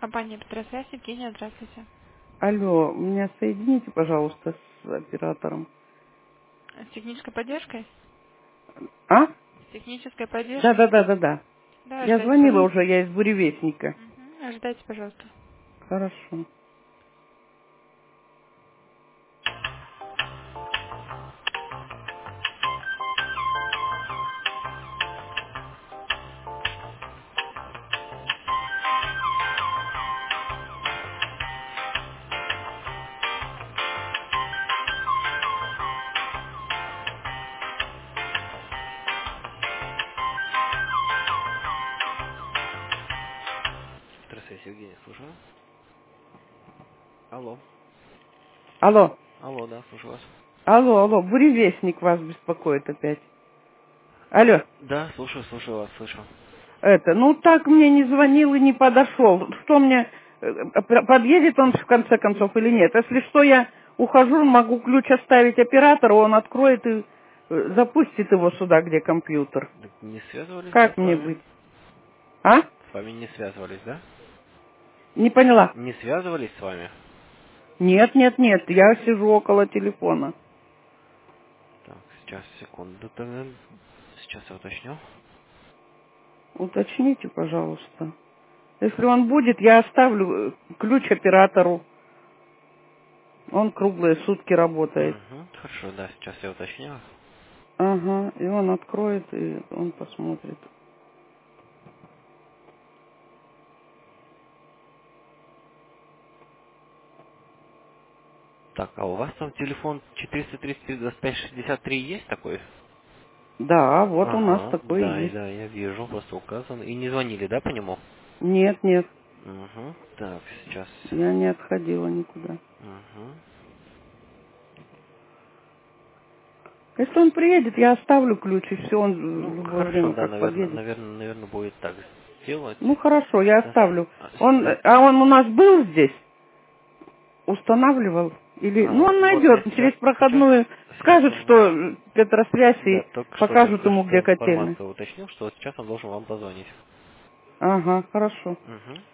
Компания Петросвязь, Евгения, здравствуйте. Алло, меня соедините, пожалуйста, с оператором. С технической поддержкой? А? С технической поддержкой? Да. Да, Я ожидайте, звонила пожалуйста. уже, я из Буревестника. Ожидайте, пожалуйста. Хорошо. Здравствуйте, Евгений, слушаю. Алло. Алло, Алло, да, слушаю вас. алло, Буревестник вас беспокоит опять. Алло, Да, слушаю вас, слышу. ну так мне не звонил и не подошел. Что мне, подъедет он в конце концов или нет? Если что, я ухожу, могу ключ оставить оператору, он откроет и запустит его сюда, где компьютер. Так не связывались, да, Как с мне вами? быть? А? С вами не связывались, да? Не поняла. Не связывались с вами? Нет, я сижу около телефона. Так, сейчас, секунду, тогда. Сейчас я уточню. Уточните, пожалуйста. Если он будет, я оставлю ключ оператору. Он круглые сутки работает. Угу, хорошо, да, сейчас я уточню. Ага, и он откроет, и он посмотрит. Так, а у вас там телефон 433-2563 есть такой? Да, вот у нас Ага, такой да, есть. да, я вижу, просто указан. И не звонили, да, по нему? Нет, Угу, так, сейчас. я не отходила никуда. Угу. Если он приедет, я оставлю ключ, и все, он Ну, в любое хорошо, время да, как наверное, подъедет. наверное, будет так сделать. Ну, хорошо, я Да. оставлю. Так. Он у нас был здесь? Устанавливал? Или, он Вот я найдет через проходную, сейчас скажет, что Петросвязь да, и только что покажут ему, что где котельная. информацию уточнил, что вот сейчас он должен вам позвонить. Ага, хорошо. Угу.